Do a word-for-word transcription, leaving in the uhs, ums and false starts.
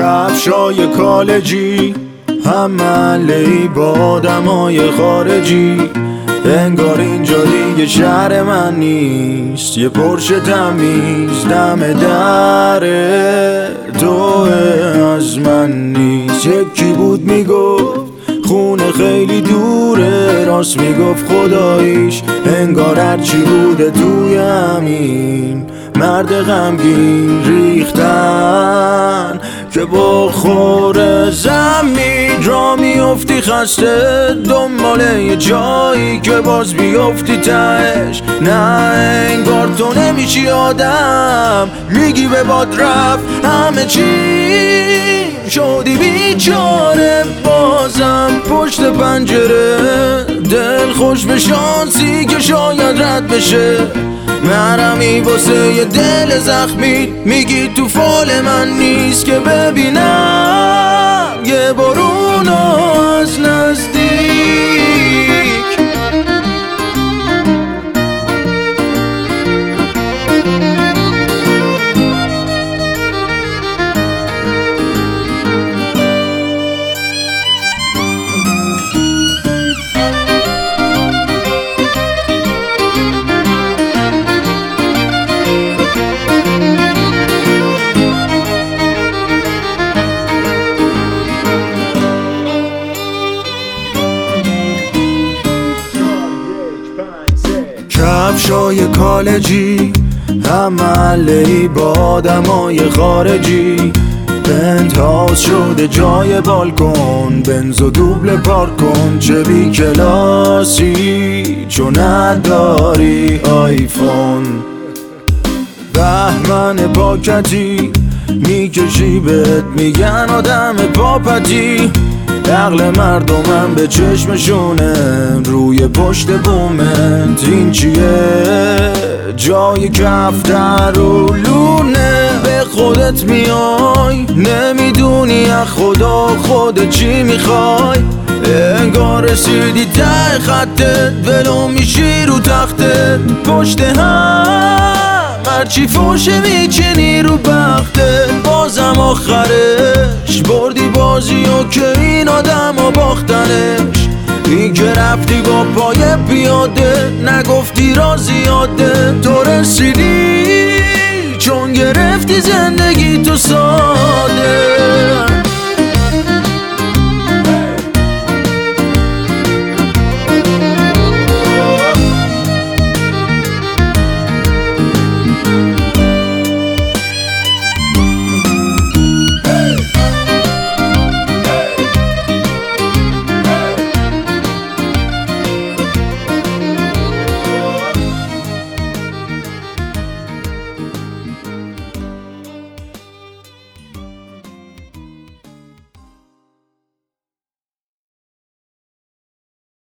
کفشای کالجی هم محله‌ای با آدمای خارجی، انگار اینجا دیگه شهر من نیست. یه پرشه تمیز دم دره تو از من نیست. یکی بود میگفت خونه خیلی دوره، راست میگفت خداییش انگار هرچی بوده توی همین مرد غمگین ریختن که با خور زمین را میفتی خسته دنبال یه جایی که باز بیفتی تهش. نه انگار تو نمیشی آدم، میگی به باد رفت همه چی، شدی بیچاره بازم پشت پنجره. دل خوش به شانسی که شاید رد بشه، مرمی واسه یه دل زخمی، میگی تو فال من نیست که ببینم یه بارون از نزدیک. کفشای کالجی هم محله‌ای با آدمای خارجی، پنتهاوس شده جای بالکن، بنز و دوبل پارک کن. چه بی کلاسی چون نداری آیفون، بهمن پاکتی میکشی بهت میگن آدم پاپتی. عقل مردمم به چشمشونه روی پشت بومت. این چیه جای کفتر و لونه، به خودت میای نمیدونی از خدا خودت چی میخوای. انگار رسیدی ته خطت ولو میشی رو تختت، پشت هم هرچی فوشه میچینی رو بختت. بازم آخرش بردی بازی و که این آدم ها باختنش. این که رفتی با پای پیاده نگفتی را زیاده، تو رسیدی چون گرفتی زندگی تو ساده.